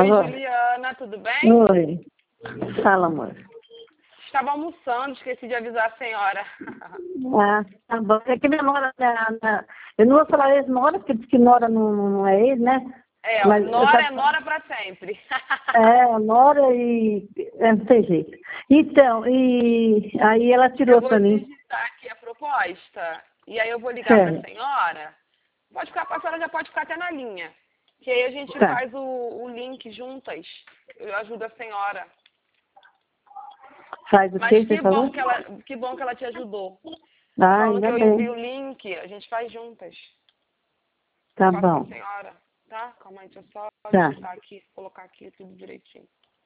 Alô? Juliana, tudo bem? Oi. Fala, amor. Estava almoçando, esqueci de avisar a senhora. Ah, tá bom. É que minha nora, eu não vou falar ex-nora, porque diz que nora não é ex, né? É, Mas nora é nora para sempre. nora e... não tem jeito. Então, e aí ela Eu tirou vou pra mim. digitar aqui a proposta, e aí eu vou ligar para a Sério. senhora. A senhora já pode ficar até na linha. Que aí a gente Tá. faz o link juntas. Eu ajudo a senhora. Faz o Mas que você falou? que bom que ela te ajudou. Ah, Falando que ainda eu bem. envio o link, a gente faz juntas. Tá Faço com a bom. senhora, tá? Calma aí, deixa eu só Tá. digitar aqui, colocar aqui tudo direitinho.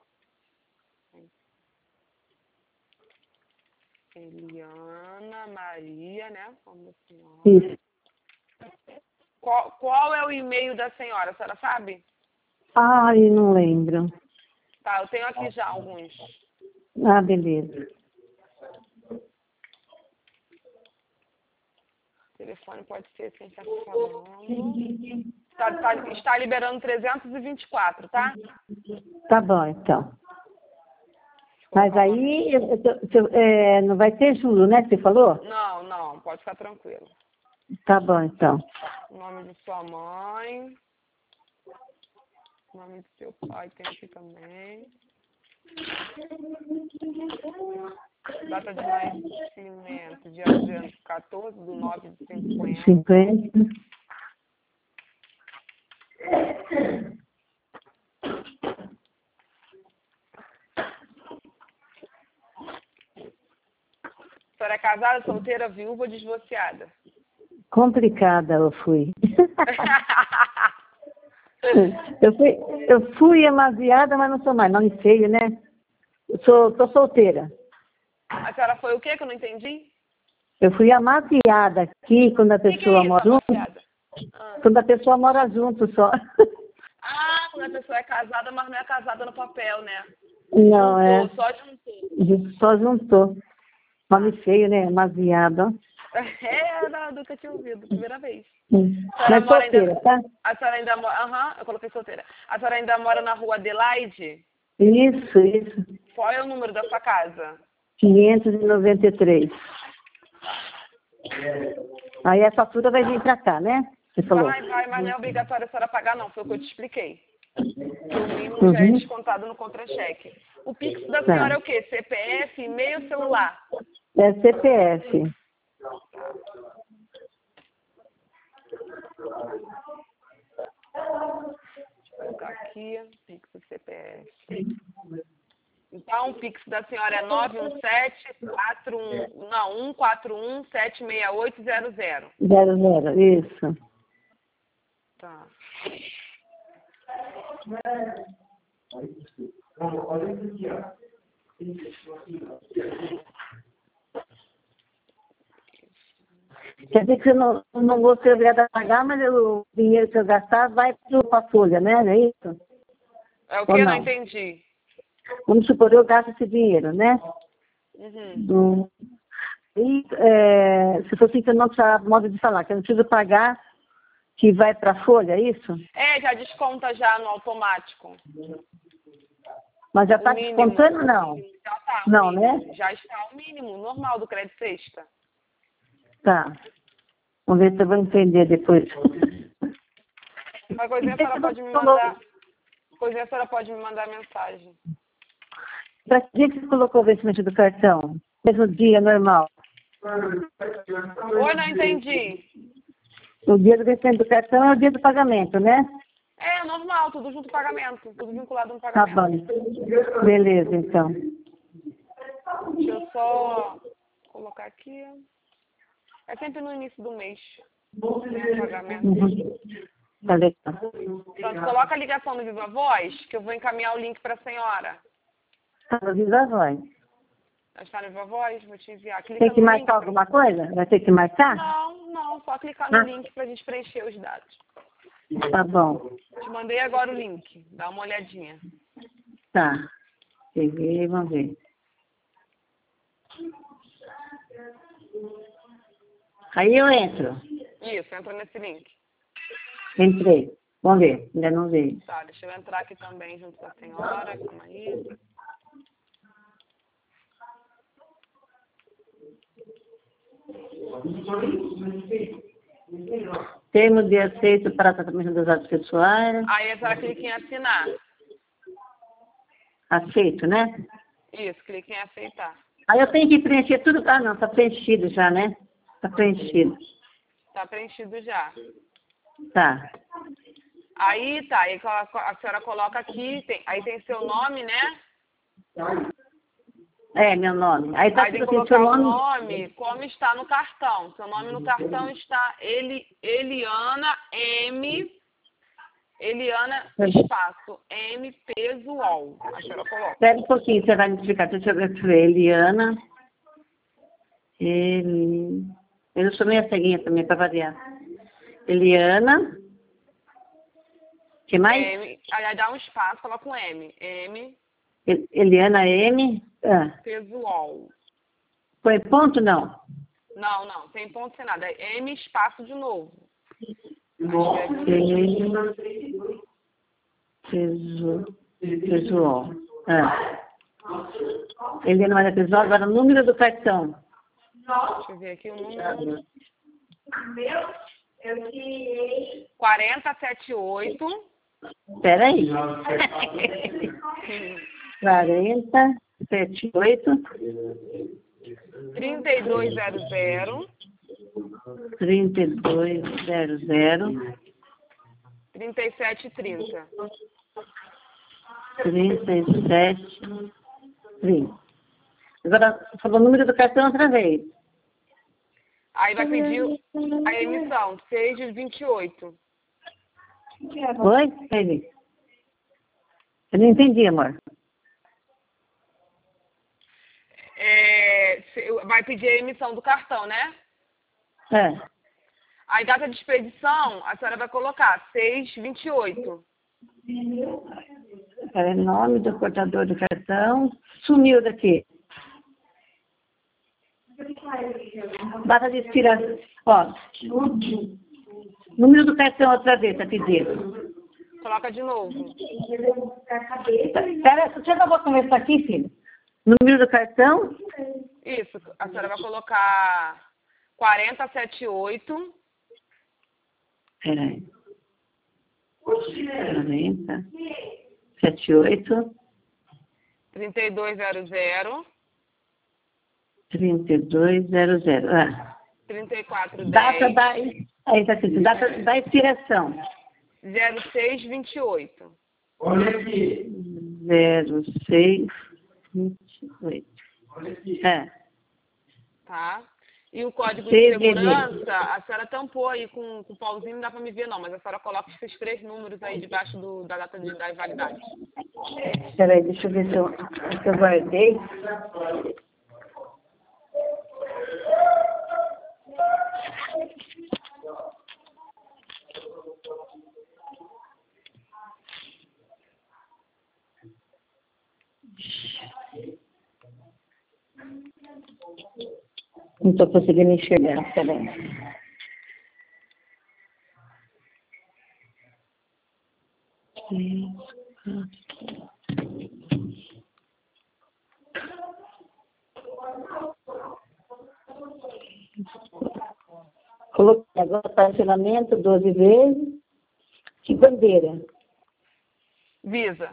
Eliana Maria, né? Como a senhora. Isso. Qual é o e-mail da senhora? A senhora sabe? Ai, não lembro. Tá, eu tenho aqui já alguns. Ah, beleza. O telefone pode ser sem estar falando. Está liberando 324, tá? Tá bom, então. Vou Mas colocar o nome. aí não vai ter juro, né? Você falou? Não, pode ficar tranquilo. Tá bom, então. O nome de sua mãe. O nome do seu pai tem aqui também. Data de nascimento, dia 14 de 9 de 50. 50. A senhora é casada, solteira, viúva ou divorciada? Complicada eu fui. eu fui amaziada, mas não sou mais. Nome feio, né? Tô solteira. A senhora foi o quê que eu não entendi? Eu fui amaziada aqui quando a O que pessoa é isso, mora junto. amaciada? Ah. Quando a pessoa mora junto só. Quando a pessoa é casada, mas não é casada no papel, né? Não, Só juntou. só juntou. Nome feio, né? Amaziada. Nunca tinha ouvido, primeira vez. Mas solteira, tá? A senhora ainda mora. Eu coloquei solteira. A senhora ainda mora na rua Adelaide? Isso. Qual é o número da sua casa? 593. Aí a fatura vai vir pra cá, né? Você falou. Vai, mas não é obrigatório a senhora pagar, não. Foi o que eu te expliquei. Que o mínimo já é descontado no contra-cheque. O Pix da senhora é o quê? CPF, e-mail ou celular? É CPF. Vou colocar aqui, Pix do CPF. Então, o Pix da senhora é 141-768-00. 00, isso. Tá. Quer dizer que você não vou ser obrigada a pagar, mas o dinheiro que eu gastar vai para a folha, né? Não é isso? É o Ou que? Não não? entendi. Vamos supor, eu gasto esse dinheiro, né? Uhum. E se for assim que eu não precisar, modo de falar, que eu não preciso pagar, que vai para a folha, é isso? Já desconta já no automático. Mas já O está mínimo. descontando, não? Já tá, o Não, mínimo. né? Já está o mínimo, normal do crédito sexta. Tá. Vamos ver se eu vou entender depois. Uma coisinha a senhora pode me mandar. Coisinha a senhora pode me mandar mensagem. Para que dia que você colocou o vencimento do cartão? Mesmo dia normal? Oi, não entendi. O dia do vencimento do cartão é o dia do pagamento, né? É normal, tudo junto pagamento, tudo vinculado no Tá pagamento. bom. Beleza, então. Deixa eu só colocar aqui. É sempre no início do mês, né, o pagamento. Tá legal. Pronto, coloca a ligação no Viva Voz, que eu vou encaminhar o link para a senhora. Tá no Viva Voz. Já está no Viva Voz, vou te enviar. Clica Tem que no marcar link. alguma coisa? Vai ter que marcar? Não, só clicar no link para a gente preencher os dados. Tá bom. Te mandei agora o link, dá uma olhadinha. Tá. Peguei, vamos ver. Aí eu entro. Isso, entra nesse link. Entrei. Vamos ver, ainda não veio. Tá, deixa eu entrar aqui também junto com a senhora. Calma aí. Termo de aceito para tratamento dos dados pessoais. Aí a senhora clica em assinar. Aceito, né? Isso, clica em aceitar. Aí eu tenho que preencher tudo. Ah, não, tá preenchido já, né? Tá preenchido. Tá preenchido já. Tá. Aí tá, aí a senhora coloca aqui, aí tem seu nome, né? É, meu nome. Aí tá Aí tem que tudo assim, seu colocar o nome. nome como está no cartão. Seu nome no cartão está Eliana M. Eliana espaço M peso UOL. A senhora coloca. Espera um pouquinho, você vai me explicar. Deixa eu ver. Eliana. Eu sou meio ceguinha também, para variar. Eliana. Que mais? M, aí dá um espaço, coloca um M. M Eliana M. peso UOL. Foi ponto, não? Não, sem ponto, sem nada. É M espaço de novo. Pessoal. Ele não era pessoal, agora o número do cartão. Deixa eu ver aqui o número. 4078. Espera aí. 4078 3200 3200 3730. 3730. Agora, falou o número do cartão outra vez. Aí vai pedir a emissão, 6/28. Oi? Ele. Eu não entendi, amor. Vai pedir a emissão do cartão, né? É. Aí data de expedição, a senhora vai colocar 6/28. É nome do portador do cartão. Sumiu daqui. Data de expiração. Ó. Número do cartão outra vez, tá pedindo. Coloca de novo. Espera, deixa eu vou conversar aqui, filho. Número do cartão? Isso, a senhora vai colocar 4078. Peraí. 4078 3200 3200. 3410 Data da. Aí tá escrito, data da expiração. 06/28. Olha aqui. 06/28. Tá? E o código de CVV. segurança, a senhora tampou aí com o pauzinho, não dá pra me ver não, mas a senhora coloca esses 3 números aí debaixo da data da validade. Peraí, deixa eu ver se eu guardei. Não estou conseguindo enxergar, peraí. Coloquei agora parcelamento 12 vezes. Que bandeira? Visa.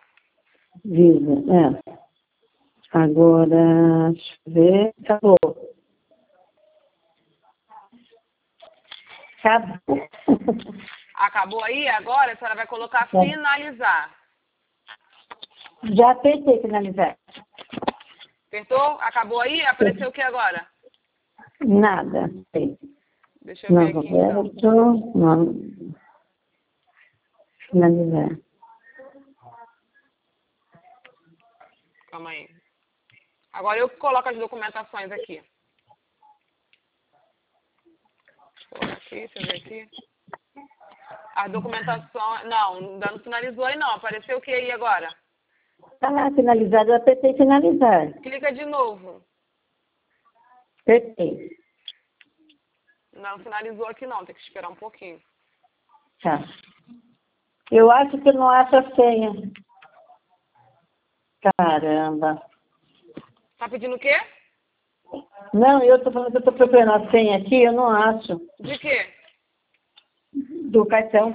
Visa, Agora, deixa eu ver. Acabou. Acabou aí? Agora a senhora vai colocar finalizar. Já apertei finalizar. Apertou? Acabou aí? Apareceu o que agora? Nada. Deixa eu ver aqui então. Não. Finalizar. Calma aí. Agora eu coloco as documentações aqui. Coloca aqui, deixa eu ver aqui. A documentação. Não, ainda não finalizou aí não. Apareceu o que aí agora? Está lá finalizado, eu apertei finalizar. Clica de novo. Apertei. Não finalizou aqui não, tem que esperar um pouquinho. Tá. Eu acho que eu não acho a senha. Caramba. Tá pedindo o quê? Não, eu tô falando que eu tô procurando a senha aqui, eu não acho. De quê? Do cartão.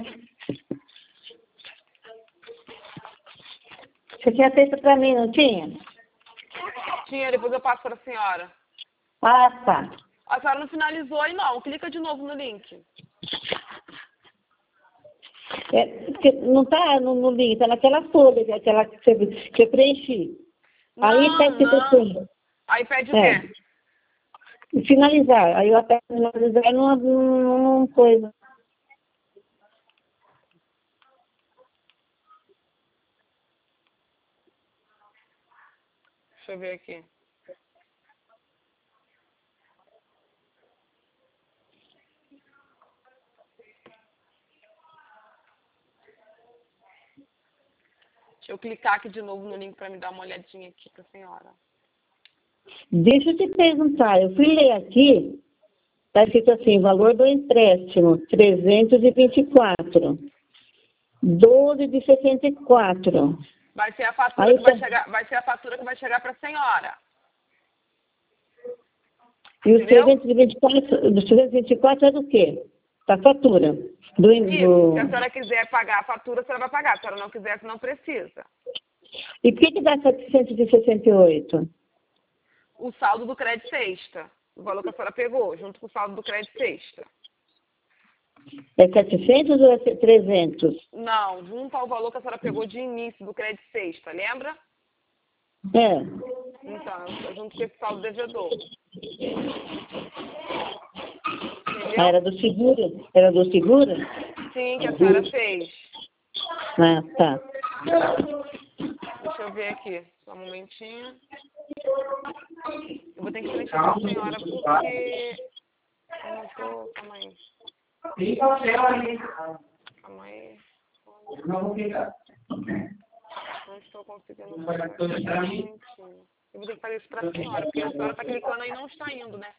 Você tinha feito pra mim, não tinha? Tinha, depois eu passo para a senhora. Ah, tá. A senhora não finalizou aí, não. Clica de novo no link. Porque não tá no link, tá naquela folha, aquela que eu preenchi. Aí tá escrito assim. Aí pede o quê? Finalizar. Aí eu até finalizar numa coisa. Deixa eu ver aqui. Deixa eu clicar aqui de novo no link para me dar uma olhadinha aqui para a senhora. Deixa eu te perguntar, eu fui ler aqui, está escrito assim, valor do empréstimo, 324, 12 de 64. Vai ser a fatura Aí que vai chegar, vai ser a fatura que vai chegar para a senhora. E os Entendeu? 324 é do quê? Da fatura. Isso, se a senhora quiser pagar a fatura, a senhora vai pagar. Se a senhora não quiser, não precisa. E por que dá 768? O saldo do crédito extra. O valor que a senhora pegou, junto com o saldo do crédito extra. É 700 ou é 300? Não, junto ao valor que a senhora pegou de início do crédito extra, lembra? É. Então, é junto com esse saldo devedor. Ah, era do seguro? Era do seguro? Sim, que a senhora fez. Ah, tá. Deixa eu ver aqui, só um momentinho. Eu vou ter que preencher para a senhora porque eu não tô... Calma aí. Calma aí. Não estou conseguindo fazer. Só um momentinho. Eu vou ter que fazer isso para a senhora, porque a senhora está clicando aí e não está indo, né?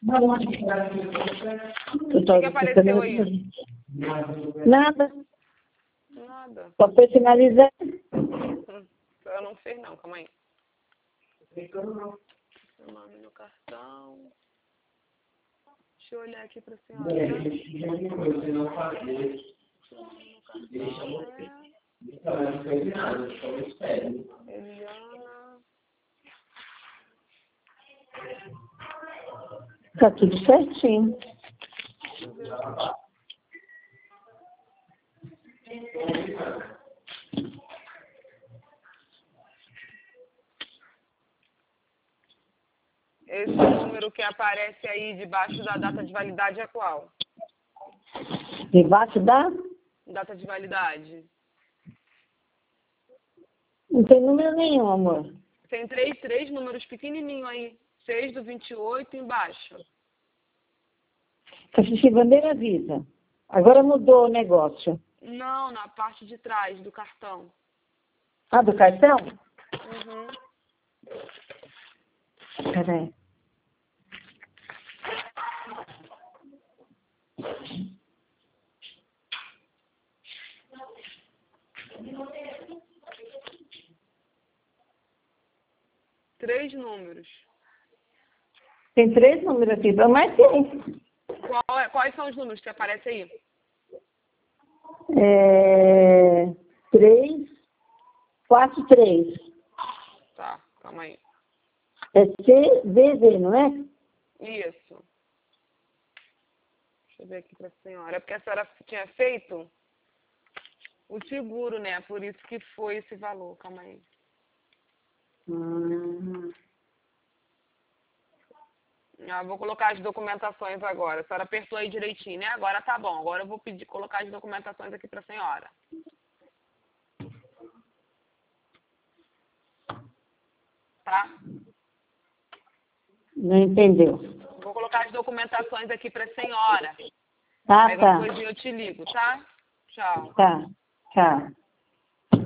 O que apareceu aí? Nada. Nada. Só foi finalizar. Eu não fez não, calma aí. Seu nome no cartão. Deixa eu olhar aqui para a senhora. Eliana. Tá tudo certinho. Esse número que aparece aí debaixo da data de validade é qual? Debaixo da? Data de validade. Não tem número nenhum, amor. Tem três números pequenininhos aí. 6/28 embaixo. Caixa Bandeira Visa. Agora mudou o negócio. Não, na parte de trás do cartão. Ah, do cartão? Uhum. Peraí. Três números. Tem 3 números aqui, mas tem. Quais são os números que aparecem aí? 3, 4, 3. Tá, calma aí. É CVV, não é? Isso. Deixa eu ver aqui pra senhora. É porque a senhora tinha feito o seguro, né? Por isso que foi esse valor. Calma aí. Vou colocar as documentações agora. A senhora apertou aí direitinho, né? Agora tá bom. Agora eu vou colocar as documentações aqui pra senhora. Tá? Não entendeu. Vou colocar as documentações aqui pra senhora. Ah, Aí tá. depois eu te ligo, tá? Tchau. Tá. Tchau.